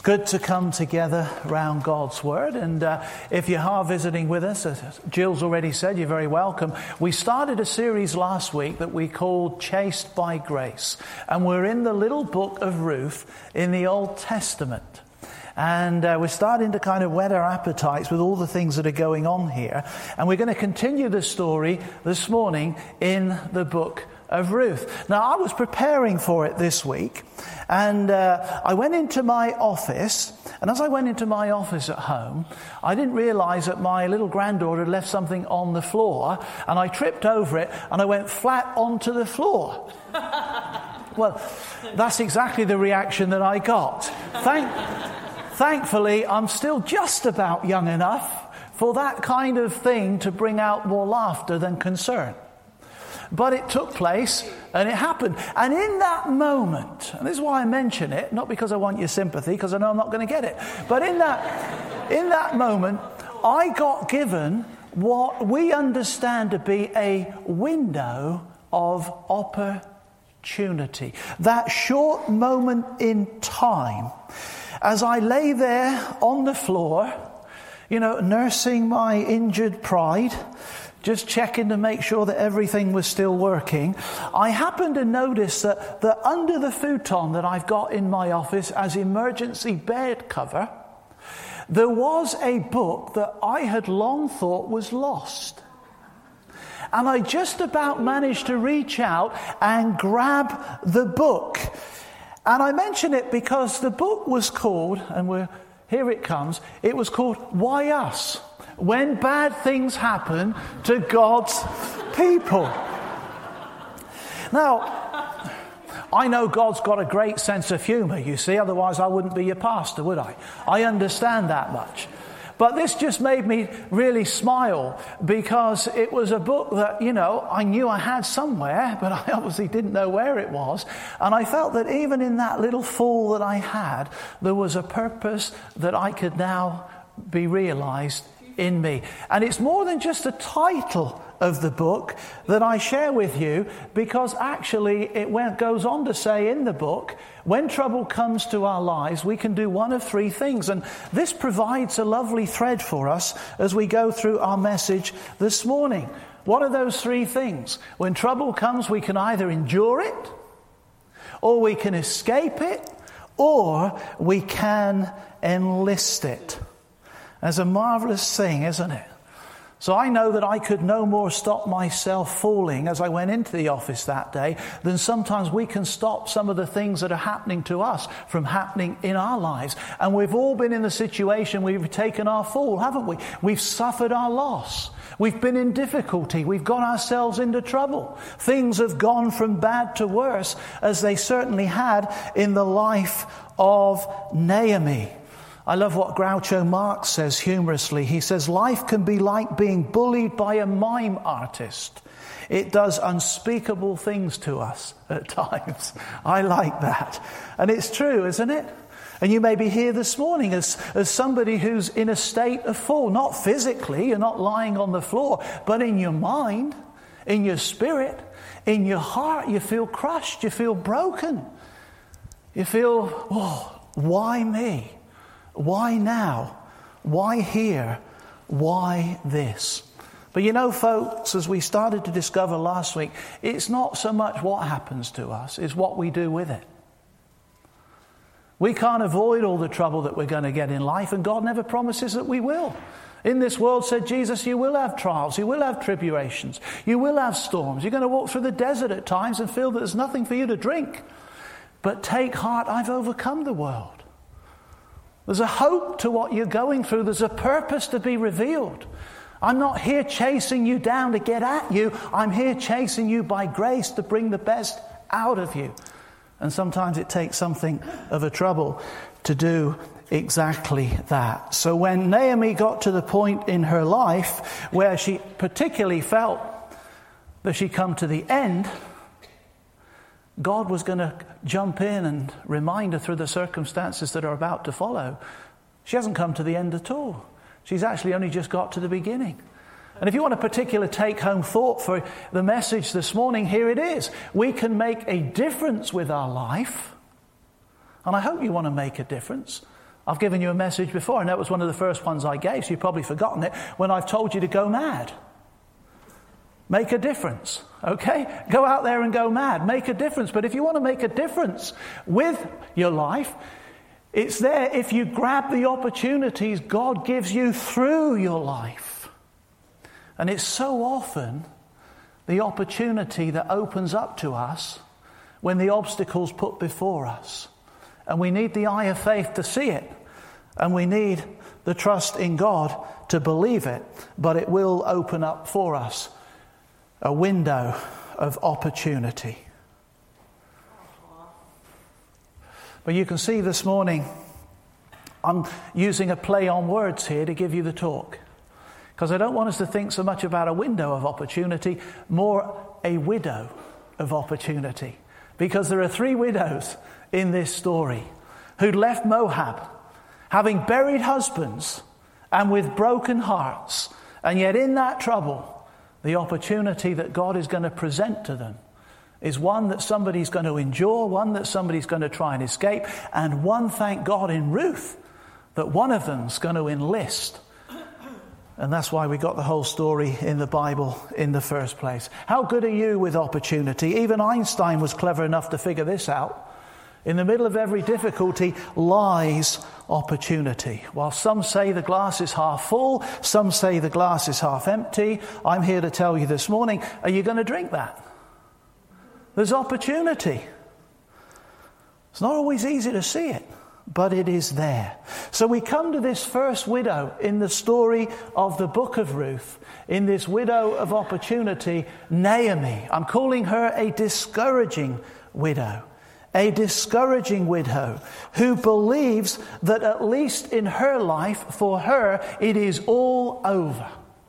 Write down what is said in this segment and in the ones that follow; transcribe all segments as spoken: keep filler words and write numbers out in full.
Good to come together around God's Word. And uh, if you are visiting with us, as Jill's already said, you're very welcome. We started a series last week that we called Chased by Grace. And we're in the little book of Ruth in the Old Testament. And uh, we're starting to kind of whet our appetites with all the things that are going on here. And we're going to continue the story this morning in the book of Ruth. Now, I was preparing for it this week, and uh, I went into my office, and as I went into my office at home, I didn't realize that my little granddaughter had left something on the floor, and I tripped over it, and I went flat onto the floor. Well, that's exactly the reaction that I got. Thank, thankfully, I'm still just about young enough for that kind of thing to bring out more laughter than concern. But it took place, and it happened. And in that moment, and this is why I mention it, not because I want your sympathy, because I know I'm not going to get it, but in that, in that moment, I got given what we understand to be a window of opportunity. That short moment in time, as I lay there on the floor, you know, nursing my injured pride, just checking to make sure that everything was still working, I happened to notice that, that under the futon that I've got in my office as emergency bed cover, there was a book that I had long thought was lost. And I just about managed to reach out and grab the book. And I mention it because the book was called, and we're, here it comes, it was called Why Us? When Bad Things Happen to God's People. Now, I know God's got a great sense of humor, you see, otherwise I wouldn't be your pastor, would I? I understand that much. But this just made me really smile because it was a book that, you know, I knew I had somewhere, but I obviously didn't know where it was. And I felt that even in that little fall that I had, there was a purpose that I could now be realized in me. And it's more than just the title of the book that I share with you, because actually it went, goes on to say in the book, when trouble comes to our lives, we can do one of three things. And this provides a lovely thread for us as we go through our message this morning. What are those three things? When trouble comes, we can either endure it, or we can escape it, or we can enlist it. That's a marvelous thing, isn't it? So I know that I could no more stop myself falling as I went into the office that day than sometimes we can stop some of the things that are happening to us from happening in our lives. And we've all been in the situation we've taken our fall, haven't we? We've suffered our loss. We've been in difficulty. We've got ourselves into trouble. Things have gone from bad to worse, as they certainly had in the life of Naomi. I love what Groucho Marx says humorously. He says, life can be like being bullied by a mime artist. It does unspeakable things to us at times. I like that. And it's true, isn't it? And you may be here this morning as, as somebody who's in a state of fall. Not physically, you're not lying on the floor, but in your mind, in your spirit, in your heart, you feel crushed, you feel broken. You feel, oh, why me? Why now? Why here? Why this? But you know, folks, as we started to discover last week, it's not so much what happens to us, it's what we do with it. We can't avoid all the trouble that we're going to get in life, and God never promises that we will. In this world, said Jesus, you will have trials, you will have tribulations, you will have storms. You're going to walk through the desert at times and feel that there's nothing for you to drink. But take heart, I've overcome the world. There's a hope to what you're going through. There's a purpose to be revealed. I'm not here chasing you down to get at you. I'm here chasing you by grace to bring the best out of you. And sometimes it takes something of a trouble to do exactly that. So when Naomi got to the point in her life where she particularly felt that she'd come to the end, God was going to jump in and remind her through the circumstances that are about to follow. She hasn't come to the end at all. She's actually only just got to the beginning. And if you want a particular take-home thought for the message this morning, here it is. We can make a difference with our life. And I hope you want to make a difference. I've given you a message before, and that was one of the first ones I gave, so you've probably forgotten it, when I've told you to go mad. Make a difference, okay? Go out there and go mad. Make a difference. But if you want to make a difference with your life, it's there if you grab the opportunities God gives you through your life. And it's so often the opportunity that opens up to us when the obstacle's put before us. And we need the eye of faith to see it. And we need the trust in God to believe it. But it will open up for us a window of opportunity. But you can see this morning, I'm using a play on words here to give you the talk. Because I don't want us to think so much about a window of opportunity, more a widow of opportunity. Because there are three widows in this story who'd left Moab, having buried husbands and with broken hearts. And yet in that trouble, the opportunity that God is going to present to them is one that somebody's going to endure, one that somebody's going to try and escape, and one, thank God, in Ruth, that one of them's going to enlist. And that's why we got the whole story in the Bible in the first place. How good are you with opportunity? Even Einstein was clever enough to figure this out. In the middle of every difficulty lies opportunity. While some say the glass is half full, some say the glass is half empty, I'm here to tell you this morning, are you going to drink that? There's opportunity. It's not always easy to see it, but it is there. So we come to this first widow in the story of the book of Ruth, in this widow of opportunity, Naomi. I'm calling her a discouraging widow. A discouraging widow who believes that at least in her life, for her, it is all over.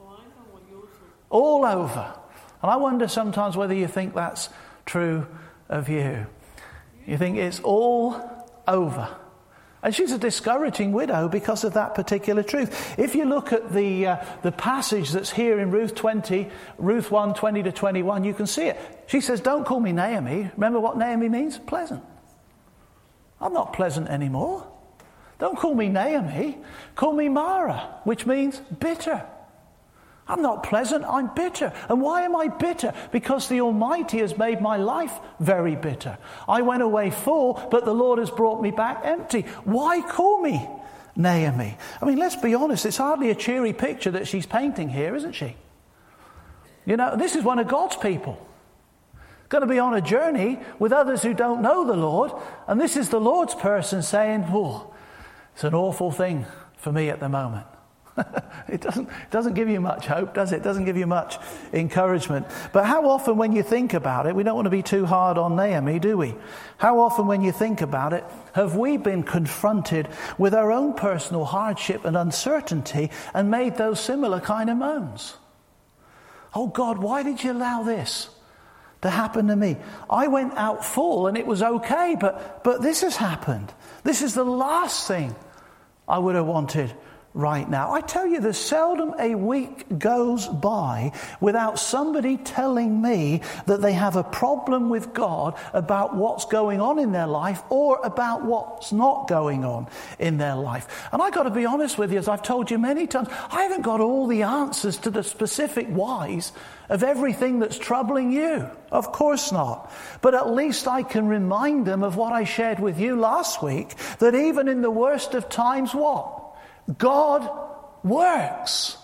All over. And I wonder sometimes whether you think that's true of you. You think it's all over. And she's a discouraging widow because of that particular truth. If you look at the uh, the passage that's here in Ruth twenty, Ruth one, twenty to twenty-one, you can see it. She says, don't call me Naomi. Remember what Naomi means? Pleasant. I'm not pleasant anymore. Don't call me Naomi. Call me Mara, which means bitter. I'm not pleasant, I'm bitter. And why am I bitter? Because the Almighty has made my life very bitter. I went away full, but the Lord has brought me back empty. Why call me Naomi? I mean, let's be honest, it's hardly a cheery picture that she's painting here, isn't she? You know, this is one of God's people. Going to be on a journey with others who don't know the Lord, and this is the Lord's person saying, oh, it's an awful thing for me at the moment. It doesn't, it doesn't give you much hope, does it? It doesn't give you much encouragement. But how often when you think about it, we don't want to be too hard on Naomi, do we? How often when you think about it, have we been confronted with our own personal hardship and uncertainty and made those similar kind of moans? Oh God, why did you allow this to happen to me? I went out full and it was okay, but, but this has happened. This is the last thing I would have wanted right now. I tell you, there's seldom a week goes by without somebody telling me that they have a problem with God about what's going on in their life or about what's not going on in their life. And I got to be honest with you, as I've told you many times, I haven't got all the answers to the specific whys of everything that's troubling you. Of course not. But at least I can remind them of what I shared with you last week, that even in the worst of times, what? God works.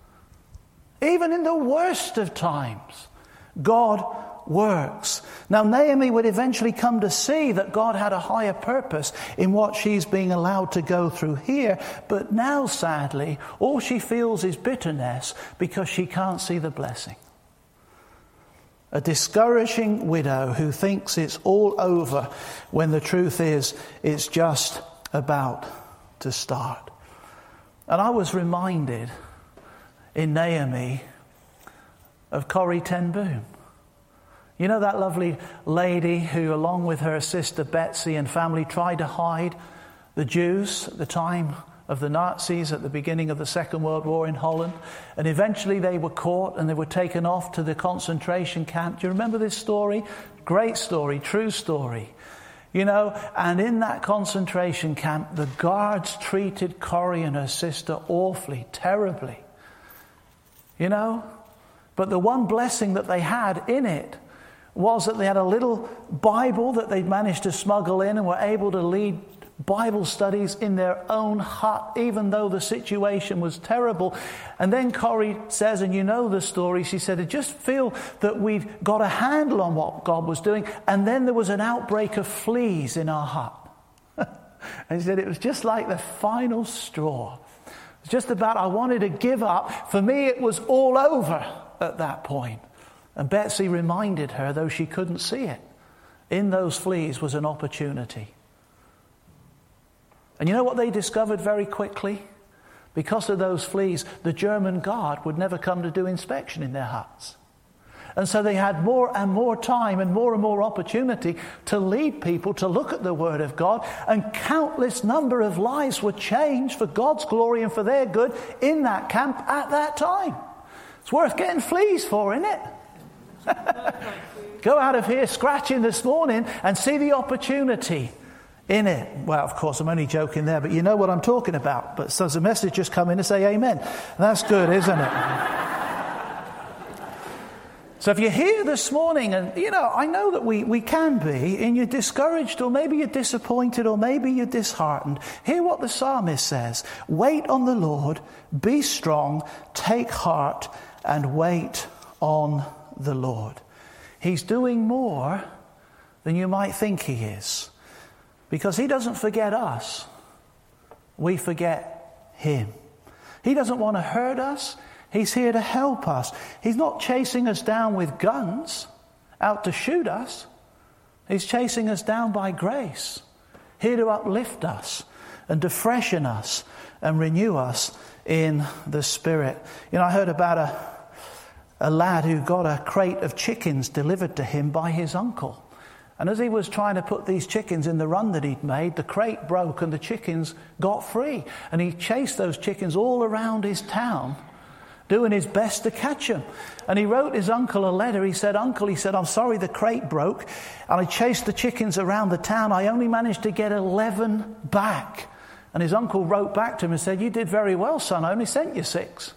Even in the worst of times, God works. Now, Naomi would eventually come to see that God had a higher purpose in what she's being allowed to go through here. But now, sadly, all she feels is bitterness because she can't see the blessing. A discouraging widow who thinks it's all over when the truth is it's just about to start. And I was reminded in Naomi of Corrie ten Boom. You know that lovely lady who, along with her sister Betsy and family, tried to hide the Jews at the time of the Nazis at the beginning of the Second World War in Holland. And eventually they were caught and they were taken off to the concentration camp. Do you remember this story? Great story, true story. You know, and in that concentration camp, the guards treated Corrie and her sister awfully, terribly. You know, but the one blessing that they had in it was that they had a little Bible that they'd managed to smuggle in and were able to lead Bible studies in their own hut, even though the situation was terrible. And then Corrie says, and you know the story, she said, I just feel that we've got a handle on what God was doing. And then there was an outbreak of fleas in our hut. And she said, it was just like the final straw. It was just about, I wanted to give up. For me, it was all over at that point. And Betsy reminded her, though she couldn't see it, in those fleas was an opportunity. And you know what they discovered very quickly? Because of those fleas, the German guard would never come to do inspection in their huts. And so they had more and more time and more and more opportunity to lead people to look at the Word of God, and countless number of lives were changed for God's glory and for their good in that camp at that time. It's worth getting fleas for, isn't it? Go out of here scratching this morning and see the opportunity in it. Well, of course, I'm only joking there, but you know what I'm talking about. But so there's a message just come in to say amen. That's good, isn't it? So if you're here this morning, and, you know, I know that we, we can be, and you're discouraged, or maybe you're disappointed, or maybe you're disheartened, hear what the psalmist says. Wait on the Lord, be strong, take heart, and wait on the Lord. He's doing more than you might think he is. Because he doesn't forget us. We forget him. He doesn't want to hurt us. He's here to help us. He's not chasing us down with guns out to shoot us. He's chasing us down by grace, here to uplift us and to freshen us and renew us in the Spirit. You know, I heard about a, a lad who got a crate of chickens delivered to him by his uncle. And as he was trying to put these chickens in the run that he'd made, the crate broke and the chickens got free. And he chased those chickens all around his town, doing his best to catch them. And he wrote his uncle a letter. He said, Uncle, he said, I'm sorry the crate broke. And I chased the chickens around the town. I only managed to get eleven back. And his uncle wrote back to him and said, you did very well, son. I only sent you six.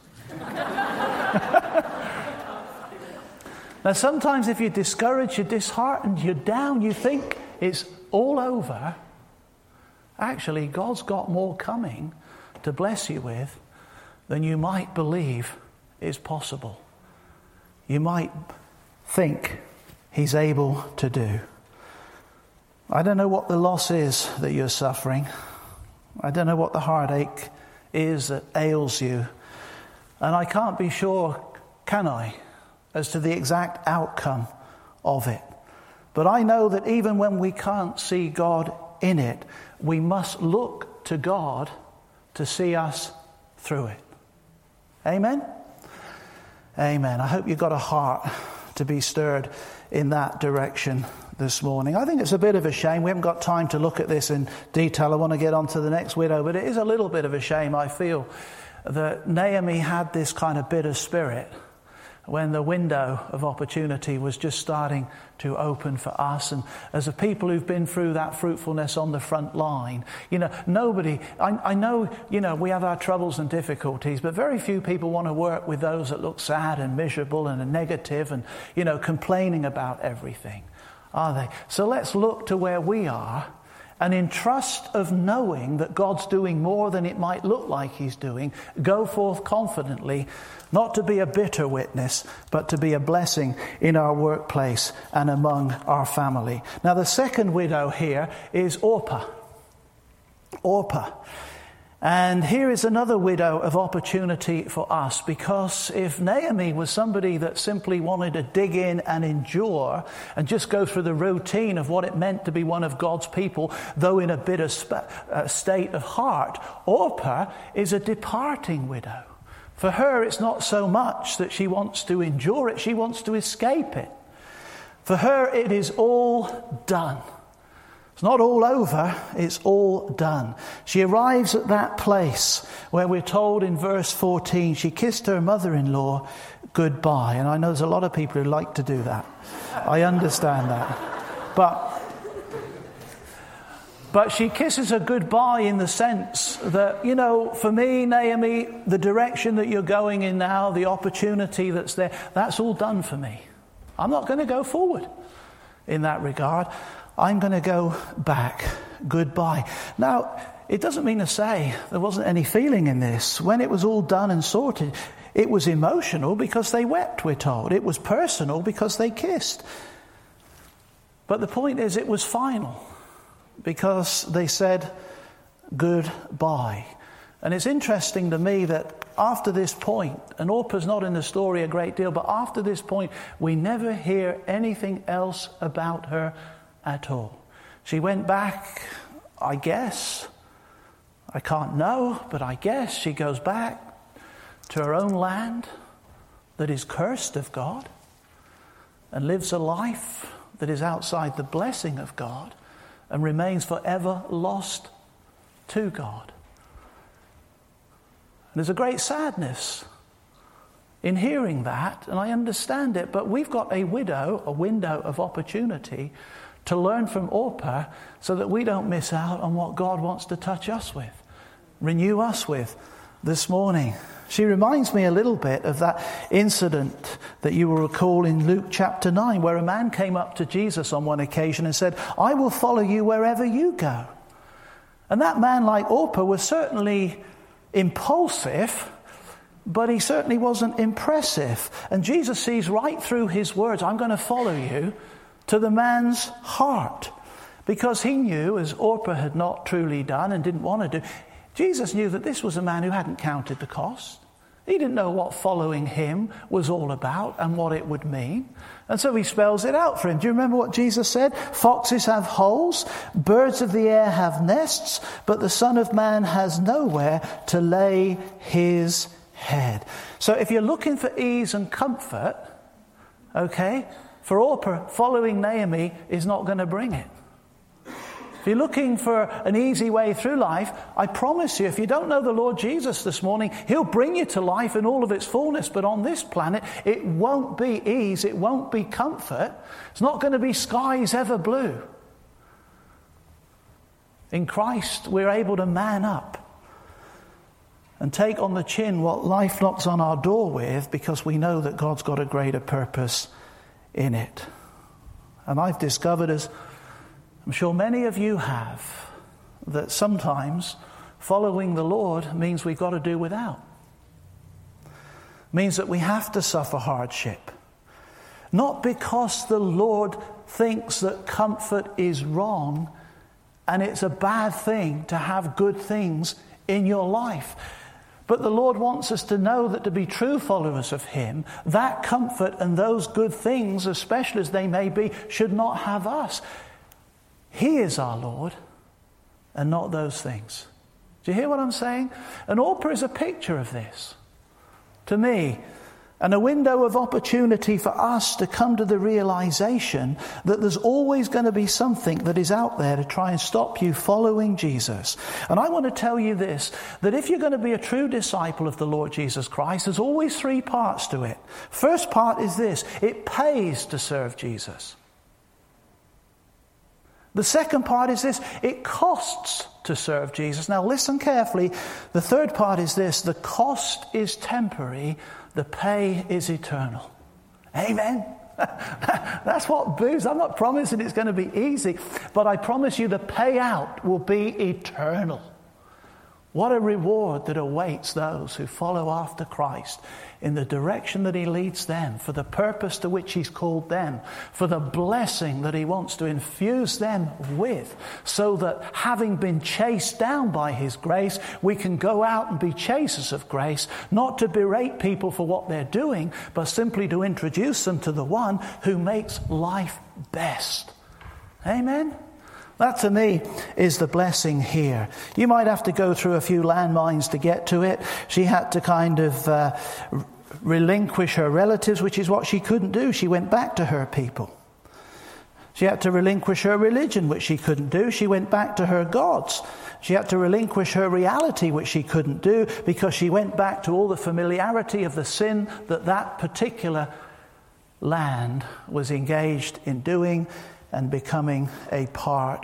Now, sometimes if you're discouraged, you're disheartened, you're down, you think it's all over. Actually, God's got more coming to bless you with than you might believe is possible. You might think he's able to do. I don't know what the loss is that you're suffering. I don't know what the heartache is that ails you. And I can't be sure, can I, as to the exact outcome of it. But I know that even when we can't see God in it, we must look to God to see us through it. Amen? Amen. I hope you've got a heart to be stirred in that direction this morning. I think it's a bit of a shame. We haven't got time to look at this in detail. I want to get on to the next widow, but it is a little bit of a shame, I feel, that Naomi had this kind of bitter spirit when the window of opportunity was just starting to open for us. And as a people who've been through that fruitfulness on the front line, you know, nobody, I, I know, you know, we have our troubles and difficulties, but very few people want to work with those that look sad and miserable and are negative and, you know, complaining about everything, are they? So let's look to where we are, and in trust of knowing that God's doing more than it might look like he's doing, go forth confidently, not to be a bitter witness, but to be a blessing in our workplace and among our family. Now, the second widow here is Orpah. Orpah. And here is another widow of opportunity for us, because if Naomi was somebody that simply wanted to dig in and endure and just go through the routine of what it meant to be one of God's people, though in a bitter sp- uh, state of heart, Orpah is a departing widow. For her, it's not so much that she wants to endure it, she wants to escape it. For her, it is all done. It's not all over, it's all done. She arrives at that place where we're told in verse fourteen, she kissed her mother-in-law goodbye. And I know there's a lot of people who like to do that. I understand that. But But she kisses her goodbye in the sense that, you know, for me, Naomi, the direction that you're going in now, the opportunity that's there, that's all done for me. I'm not going to go forward in that regard. I'm going to go back. Goodbye. Now, it doesn't mean to say there wasn't any feeling in this. When it was all done and sorted, it was emotional because they wept, we're told. It was personal because they kissed. But the point is, it was final, because they said goodbye. And it's interesting to me that after this point, and Orpah's not in the story a great deal, but after this point, we never hear anything else about her at all. She went back, I guess, I can't know, but I guess she goes back to her own land that is cursed of God and lives a life that is outside the blessing of God, and remains forever lost to God. And there's a great sadness in hearing that, and I understand it, but we've got a widow, a window of opportunity to learn from Orpah so that we don't miss out on what God wants to touch us with, renew us with this morning. She reminds me a little bit of that incident that you will recall in Luke chapter nine, where a man came up to Jesus on one occasion and said, I will follow you wherever you go. And that man, like Orpah, was certainly impulsive, but he certainly wasn't impressive. And Jesus sees right through his words, I'm going to follow you, to the man's heart. Because he knew, as Orpah had not truly done and didn't want to do, Jesus knew that this was a man who hadn't counted the cost. He didn't know what following him was all about and what it would mean. And so he spells it out for him. Do you remember what Jesus said? Foxes have holes, birds of the air have nests, but the Son of Man has nowhere to lay his head. So if you're looking for ease and comfort, okay, for Orpah, following Naomi is not going to bring it. If you're looking for an easy way through life, I promise you, if you don't know the Lord Jesus this morning, he'll bring you to life in all of its fullness. But on this planet, it won't be ease. It won't be comfort. It's not going to be skies ever blue. In Christ, we're able to man up and take on the chin what life knocks on our door with, because we know that God's got a greater purpose in it. And I've discovered, as I'm sure many of you have, that sometimes following the Lord means we've got to do without. Means that we have to suffer hardship. Not because the Lord thinks that comfort is wrong and it's a bad thing to have good things in your life. But the Lord wants us to know that to be true followers of him, that comfort and those good things, as special as they may be, should not have us. He is our Lord, and not those things. Do you hear what I'm saying? And Orpah is a picture of this to me, and a window of opportunity for us to come to the realization that there's always going to be something that is out there to try and stop you following Jesus. And I want to tell you this, that if you're going to be a true disciple of the Lord Jesus Christ, there's always three parts to it. First part is this: it pays to serve Jesus. The second part is this: it costs to serve Jesus. Now listen carefully. The third part is this: the cost is temporary, the pay is eternal. Amen? That's what boosts. I'm not promising it's going to be easy, but I promise you the payout will be eternal. What a reward that awaits those who follow after Christ in the direction that he leads them, for the purpose to which he's called them, for the blessing that he wants to infuse them with, so that having been chased down by his grace, we can go out and be chasers of grace, not to berate people for what they're doing, but simply to introduce them to the one who makes life best. Amen? That to me is the blessing here. You might have to go through a few landmines to get to it. She had to kind of uh, relinquish her relatives, which is what she couldn't do. She went back to her people. She had to relinquish her religion, which she couldn't do. She went back to her gods. She had to relinquish her reality, which she couldn't do, because she went back to all the familiarity of the sin that that particular land was engaged in doing and becoming a part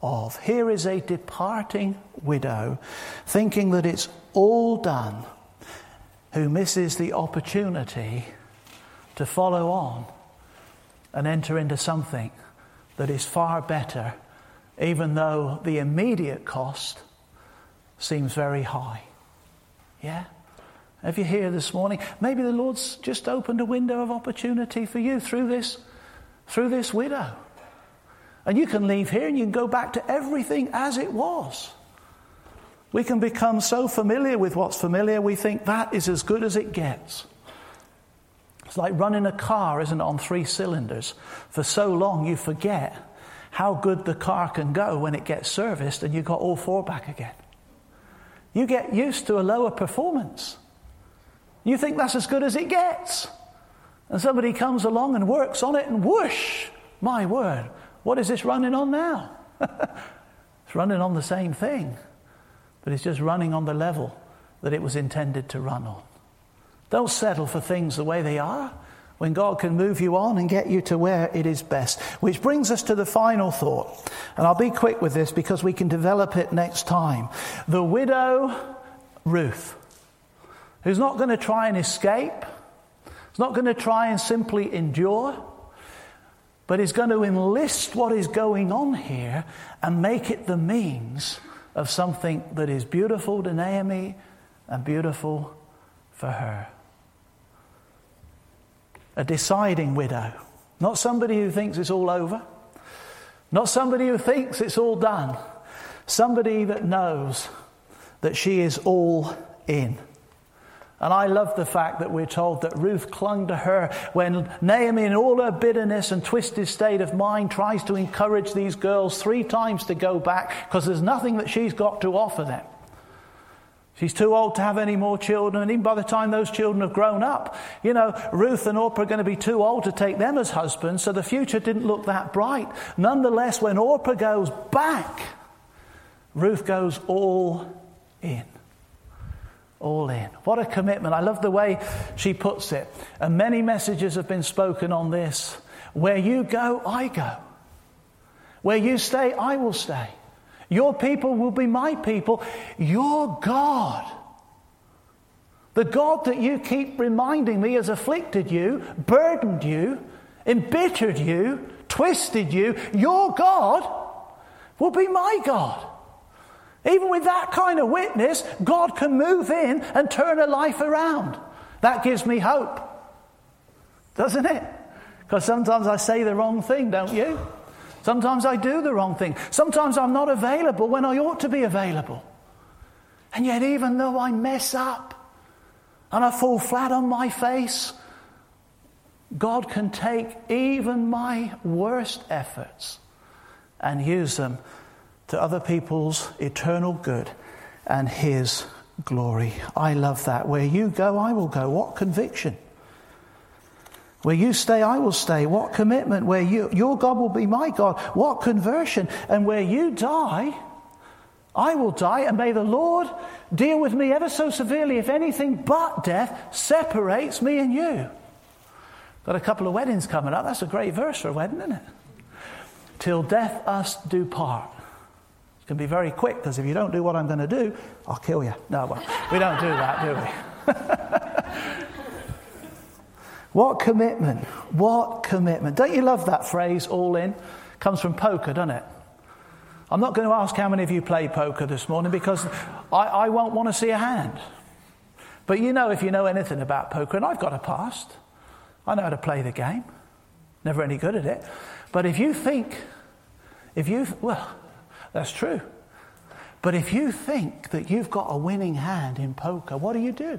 of. Here is a departing widow thinking that it's all done, who misses the opportunity to follow on and enter into something that is far better, even though the immediate cost seems very high. Yeah? If you're here this morning, maybe the Lord's just opened a window of opportunity for you through this, through this widow. And you can leave here and you can go back to everything as it was. We can become so familiar with what's familiar, we think that is as good as it gets. It's like running a car, isn't it, on three cylinders. For so long you forget how good the car can go when it gets serviced and you've got all four back again. You get used to a lower performance. You think that's as good as it gets. And somebody comes along and works on it and whoosh, my word, what is this running on now? It's running on the same thing, but it's just running on the level that it was intended to run on. Don't settle for things the way they are when God can move you on and get you to where it is best. Which brings us to the final thought. And I'll be quick with this because we can develop it next time. The widow Ruth, who's not going to try and escape, is not going to try and simply endure, but is going to enlist what is going on here and make it the means of something that is beautiful to Naomi and beautiful for her. A deciding widow. Not somebody who thinks it's all over. Not somebody who thinks it's all done. Somebody that knows that she is all in. And I love the fact that we're told that Ruth clung to her when Naomi, in all her bitterness and twisted state of mind, tries to encourage these girls three times to go back because there's nothing that she's got to offer them. She's too old to have any more children, and even by the time those children have grown up, you know, Ruth and Orpah are going to be too old to take them as husbands, so the future didn't look that bright. Nonetheless, when Orpah goes back, Ruth goes all in. All in. What a commitment. I love the way she puts it. And many messages have been spoken on this. Where you go, I go. Where you stay, I will stay. Your people will be my people. Your God, the God that you keep reminding me has afflicted you, burdened you, embittered you, twisted you, your God will be my God. Even with that kind of witness, God can move in and turn a life around. That gives me hope, doesn't it? Because sometimes I say the wrong thing, don't you? Sometimes I do the wrong thing. Sometimes I'm not available when I ought to be available. And yet even though I mess up and I fall flat on my face, God can take even my worst efforts and use them to other people's eternal good and His glory. I love that. Where you go, I will go. What conviction. Where you stay, I will stay. What commitment. Where you, your God will be my God. What conversion. And where you die, I will die. And may the Lord deal with me ever so severely if anything but death separates me and you. Got a couple of weddings coming up. That's a great verse for a wedding, isn't it? Till death us do part. It can be very quick, because if you don't do what I'm going to do, I'll kill you. No, well, we don't do that, do we? What commitment. What commitment. Don't you love that phrase, all in? Comes from poker, doesn't it? I'm not going to ask how many of you play poker this morning, because I, I won't want to see a hand. But you know, if you know anything about poker, and I've got a past, I know how to play the game. Never any good at it. But if you think, if you, well, that's true. But if you think that you've got a winning hand in poker, what do you do?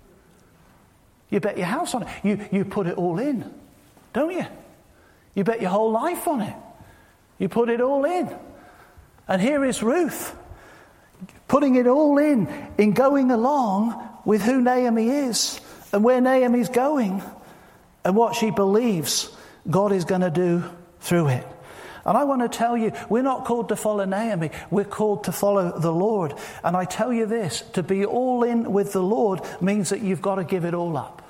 You bet your house on it. You, you put it all in, don't you? You bet your whole life on it. You put it all in. And here is Ruth, putting it all in, in going along with who Naomi is and where Naomi's going and what she believes God is going to do through it. And I want to tell you, we're not called to follow Naomi. We're called to follow the Lord. And I tell you this, to be all in with the Lord means that you've got to give it all up.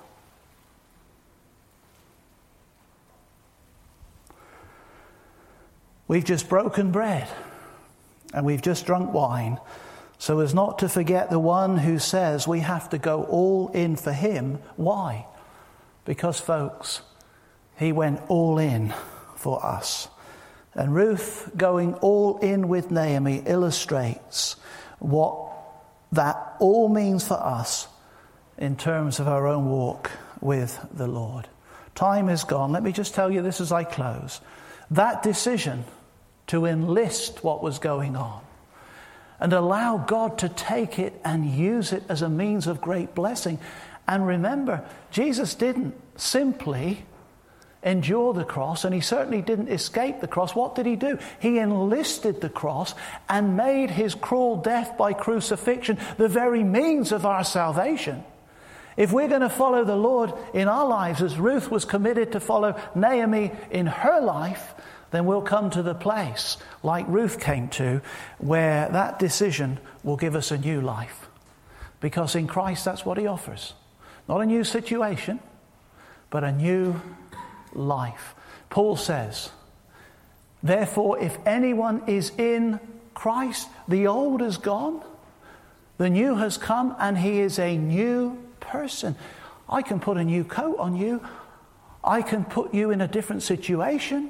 We've just broken bread. and we've just drunk wine, so as not to forget the one who says we have to go all in for him. Why? Because, folks, he went all in for us. And Ruth going all in with Naomi illustrates what that all means for us in terms of our own walk with the Lord. Time is gone. Let me just tell you this as I close. That decision to enlist what was going on and allow God to take it and use it as a means of great blessing. And remember, Jesus didn't simply endure the cross, and he certainly didn't escape the cross. What did he do? He enlisted the cross and made his cruel death by crucifixion the very means of our salvation. If we're going to follow the Lord in our lives as Ruth was committed to follow Naomi in her life, then we'll come to the place like Ruth came to, where that decision will give us a new life. Because in Christ, that's what he offers. Not a new situation, but a new life. Paul says, therefore, if anyone is in Christ, the old is gone, the new has come, and he is a new person. I can put a new coat on you. I can put you in a different situation.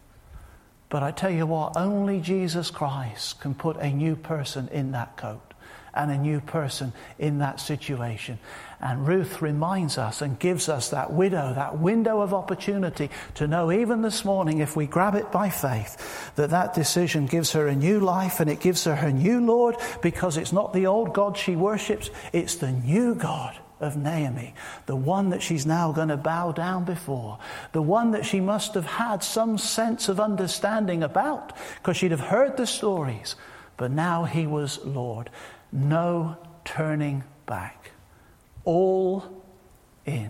But I tell you what, only Jesus Christ can put a new person in that coat and a new person in that situation. And Ruth reminds us and gives us that widow, that window of opportunity to know even this morning, if we grab it by faith, that that decision gives her a new life, and it gives her her new Lord, because it's not the old God she worships, it's the new God of Naomi, the one that she's now going to bow down before, the one that she must have had some sense of understanding about, because she'd have heard the stories, but now he was Lord. No turning back. All in.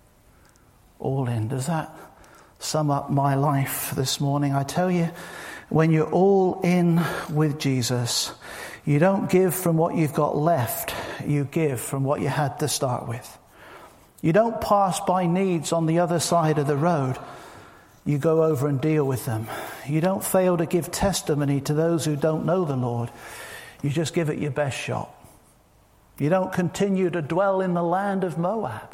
All in. Does that sum up my life this morning? I tell you, when you're all in with Jesus, you don't give from what you've got left. You give from what you had to start with. You don't pass by needs on the other side of the road. You go over and deal with them. You don't fail to give testimony to those who don't know the Lord. You just give it your best shot. You don't continue to dwell in the land of Moab.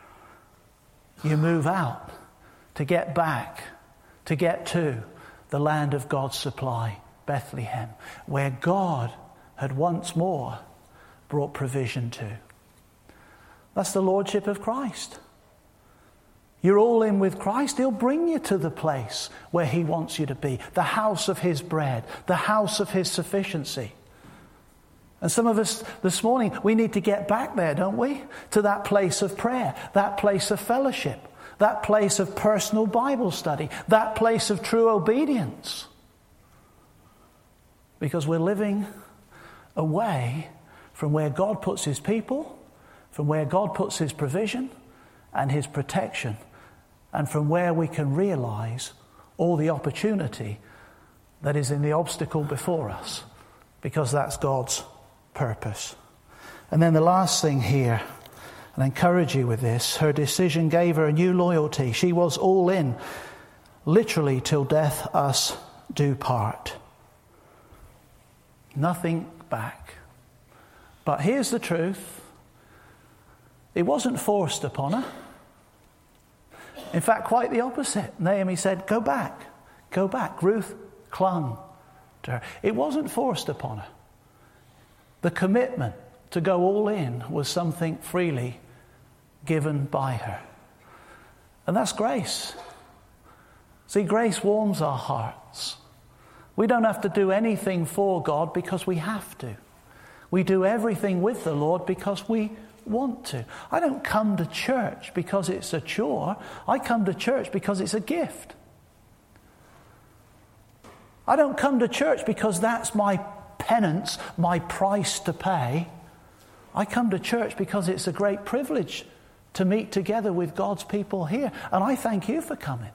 You move out to get back, to get to the land of God's supply, Bethlehem, where God had once more brought provision to. That's the lordship of Christ. You're all in with Christ. He'll bring you to the place where he wants you to be, the house of his bread, the house of his sufficiency. And some of us this morning, we need to get back there, don't we? To that place of prayer, that place of fellowship, that place of personal Bible study, that place of true obedience. Because we're living away from where God puts his people, from where God puts his provision and his protection, and from where we can realize all the opportunity that is in the obstacle before us, because that's God's purpose. And then the last thing here, and I encourage you with this, her decision gave her a new loyalty. She was all in, literally till death us do part. Nothing back. But here's the truth. It wasn't forced upon her. In fact, quite the opposite. Naomi said, go back, go back. Ruth clung to her. It wasn't forced upon her. The commitment to go all in was something freely given by her. And that's grace. See, grace warms our hearts. We don't have to do anything for God because we have to. We do everything with the Lord because we want to. I don't come to church because it's a chore. I come to church because it's a gift. I don't come to church because that's my penance, my price to pay. I come to church because it's a great privilege to meet together with God's people here. And I thank you for coming.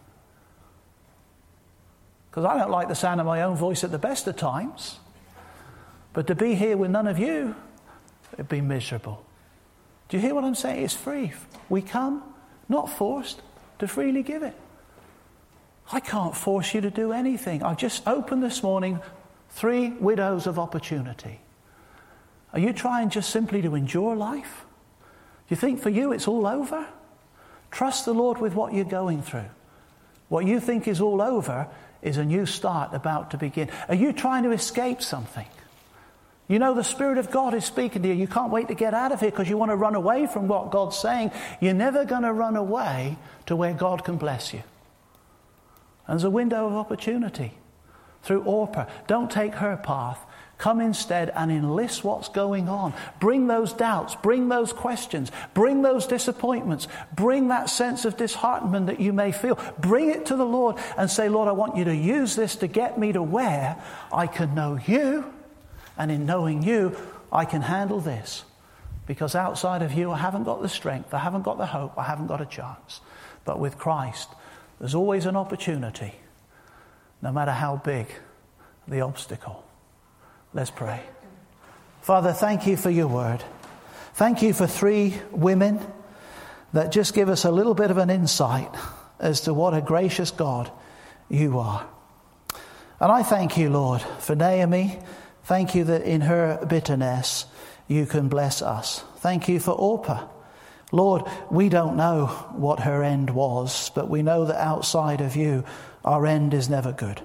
Because I don't like the sound of my own voice at the best of times. But to be here with none of you, it'd be miserable. Do you hear what I'm saying? It's free. We come, not forced, to freely give it. I can't force you to do anything. I've just opened this morning Three widows of opportunity. Are you trying just simply to endure life? Do you think for you it's all over? Trust the Lord with what you're going through. What you think is all over is a new start about to begin. Are you trying to escape something? You know the Spirit of God is speaking to you. You can't wait to get out of here because you want to run away from what God's saying. You're never going to run away to where God can bless you. And there's a window of opportunity through Orpah. Don't take her path. Come instead and enlist what's going on. Bring those doubts. Bring those questions. Bring those disappointments. Bring that sense of disheartenment that you may feel. Bring it to the Lord and say, Lord, I want you to use this to get me to where I can know you. And in knowing you, I can handle this. Because outside of you, I haven't got the strength. I haven't got the hope. I haven't got a chance. But with Christ, there's always an opportunity, no matter how big the obstacle. Let's pray. Father, thank you for your word. Thank you for three women that just give us a little bit of an insight as to what a gracious God you are. And I thank you, Lord, for Naomi. Thank you that in her bitterness you can bless us. Thank you for Orpah. Lord, we don't know what her end was, but we know that outside of you, our end is never good.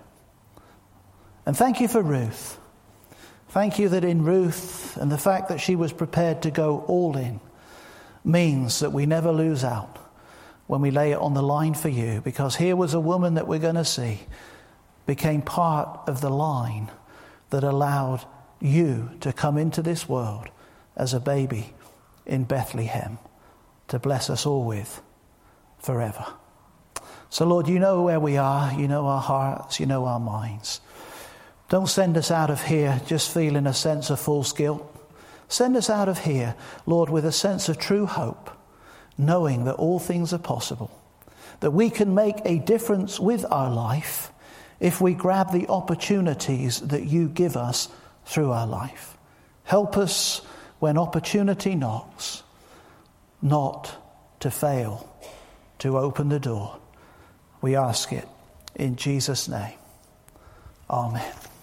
And thank you for Ruth. Thank you that in Ruth and the fact that she was prepared to go all in means that we never lose out when we lay it on the line for you, because here was a woman that we're going to see became part of the line that allowed you to come into this world as a baby in Bethlehem to bless us all with forever. So Lord, you know where we are, you know our hearts, you know our minds. Don't send us out of here just feeling a sense of false guilt. Send us out of here, Lord, with a sense of true hope, knowing that all things are possible, that we can make a difference with our life if we grab the opportunities that you give us through our life. Help us when opportunity knocks, not to fail to open the door. We ask it in Jesus' name. Amen.